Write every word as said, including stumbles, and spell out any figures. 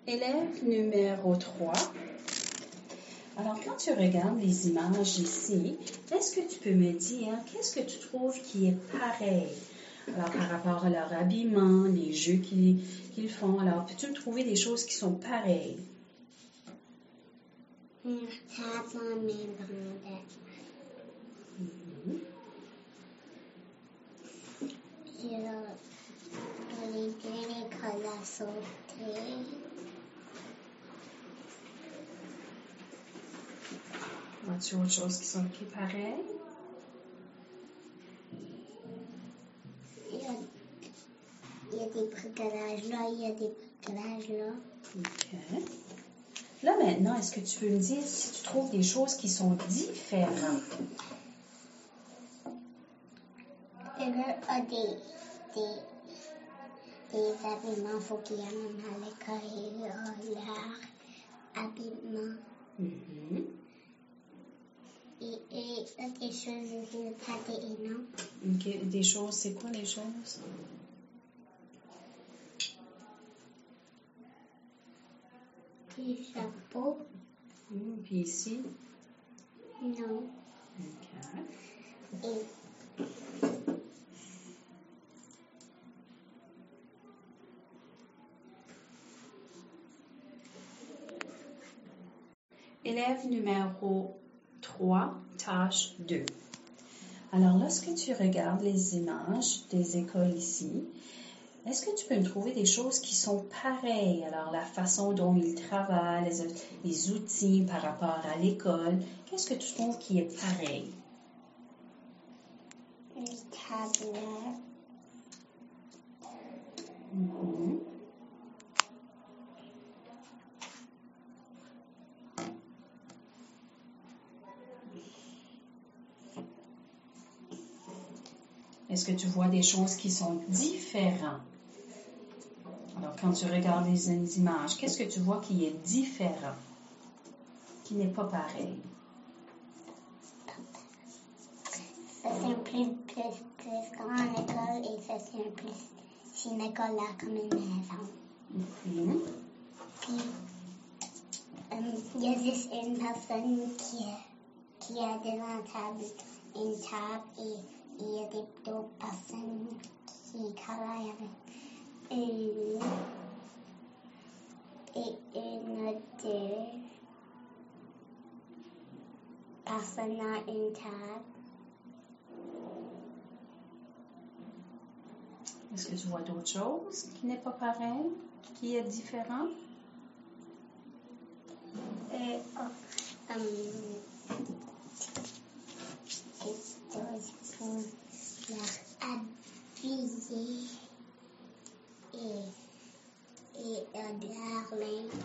Élève numéro trois. Alors, quand tu regardes les images ici, est-ce que tu peux me dire qu'est-ce que tu trouves qui est pareil? Alors, par rapport à leur habillement, les jeux qu'ils qu'ils font, alors peux-tu me trouver des choses qui sont pareilles? Une table en membrane. Mhm. Et là, les deux l'école à sauter. As-tu autre chose qui sont qui pareilles? Il y a, il y a des bricolages là, il y a des bricolages là. OK. Là, maintenant, est-ce que tu peux me dire si tu trouves des choses qui sont différentes? Et là, il y a des, des, des habillements, il faut qu'ils amènent à l'école et là, leur habillement. Mhm. Et, et il y a des choses qui ne pas des noms. OK. Des choses, c'est quoi les choses? Des chapeaux. Mhm. Puis ici? Non. OK. Et Élève numéro trois, tâche deux. Alors, lorsque tu regardes les images des écoles ici, est-ce que tu peux me trouver des choses qui sont pareilles? Alors, la façon dont ils travaillent, les, les outils par rapport à l'école, qu'est-ce que tu trouves qui est pareil? les tablettes. Mhm. Est-ce que tu vois des choses qui sont différentes? Alors, quand tu regardes les images, qu'est-ce que tu vois qui est différent, qui n'est pas pareil? Ça, c'est un plus, plus, plus grande école et ça, c'est un plus, c'est une école là comme une maison. Mhm. Puis, euh, il y a juste une personne qui, qui a devant la table une table et il y a des- d'autres personnes qui travaillent avec une et une ou deux personnes à une table. Est-ce que tu vois d'autres choses qui n'est pas pareil, qui est différent? Et, oh, um, et choses pour leur habiller et, et euh, leur linge.